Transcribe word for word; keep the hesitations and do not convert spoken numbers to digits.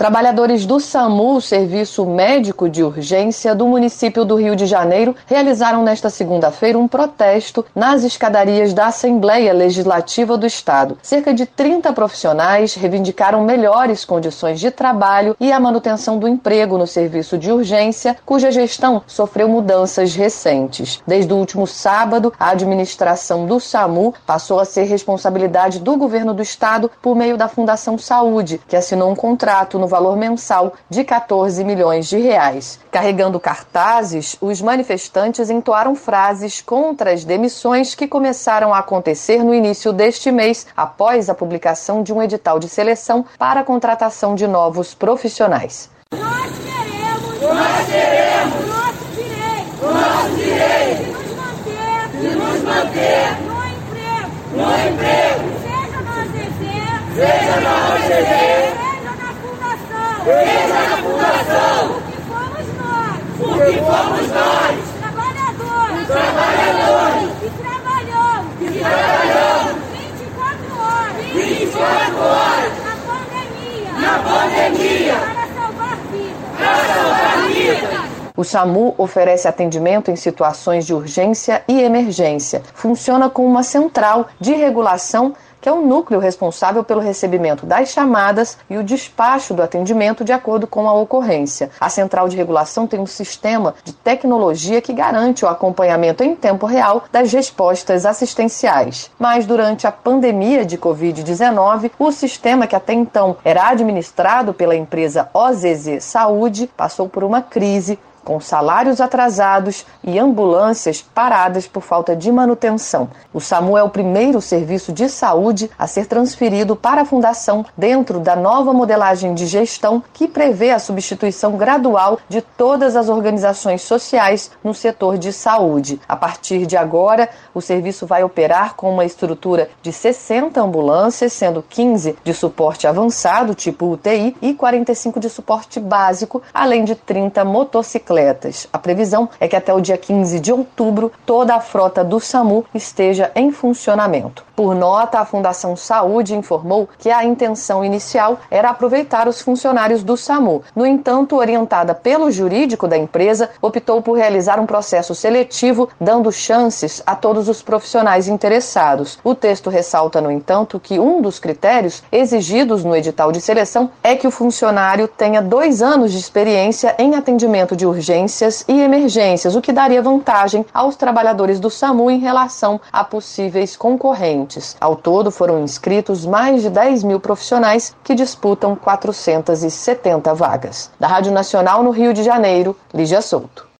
Trabalhadores do SAMU, Serviço Médico de Urgência do município do Rio de Janeiro, realizaram nesta segunda-feira um protesto nas escadarias da Assembleia Legislativa do Estado. Cerca de trinta profissionais reivindicaram melhores condições de trabalho e a manutenção do emprego no serviço de urgência, cuja gestão sofreu mudanças recentes. Desde o último sábado, a administração do SAMU passou a ser responsabilidade do governo do estado por meio da Fundação Saúde, que assinou um contrato no valor mensal de quatorze milhões de reais. Carregando cartazes, os manifestantes entoaram frases contra as demissões que começaram a acontecer no início deste mês, após a publicação de um edital de seleção para a contratação de novos profissionais. Nós queremos, nós queremos nosso direito, nosso direito de nos manter, de nos manter no emprego, no emprego, seja na A Z Z, seja na O G Z, seja na fundação, porque fomos nós, porque fomos nós, trabalhadores, trabalhadores, que trabalhamos, que trabalhamos vinte e quatro horas, vinte e quatro horas, na pandemia, na pandemia, para salvar vidas, para salvar vidas. O SAMU oferece atendimento em situações de urgência e emergência. Funciona como uma central de regulação, que é o núcleo responsável pelo recebimento das chamadas e o despacho do atendimento de acordo com a ocorrência. A central de regulação tem um sistema de tecnologia que garante o acompanhamento em tempo real das respostas assistenciais. Mas durante a pandemia de covid dezenove, o sistema, que até então era administrado pela empresa O Z Z Saúde, passou por uma crise, com salários atrasados e ambulâncias paradas por falta de manutenção. O SAMU é o primeiro serviço de saúde a ser transferido para a Fundação dentro da nova modelagem de gestão que prevê a substituição gradual de todas as organizações sociais no setor de saúde. A partir de agora, o serviço vai operar com uma estrutura de sessenta ambulâncias, sendo quinze de suporte avançado, tipo U T I, e quarenta e cinco de suporte básico, além de trinta motocicletas. A previsão é que até o dia quinze de outubro toda a frota do SAMU esteja em funcionamento. Por nota, a Fundação Saúde informou que a intenção inicial era aproveitar os funcionários do SAMU. No entanto, orientada pelo jurídico da empresa, optou por realizar um processo seletivo, dando chances a todos os profissionais interessados. O texto ressalta, no entanto, que um dos critérios exigidos no edital de seleção é que o funcionário tenha dois anos de experiência em atendimento de urgências e emergências, o que daria vantagem aos trabalhadores do SAMU em relação a possíveis concorrentes. Ao todo, foram inscritos mais de dez mil profissionais que disputam quatrocentas e setenta vagas. Da Rádio Nacional no Rio de Janeiro, Lígia Souto.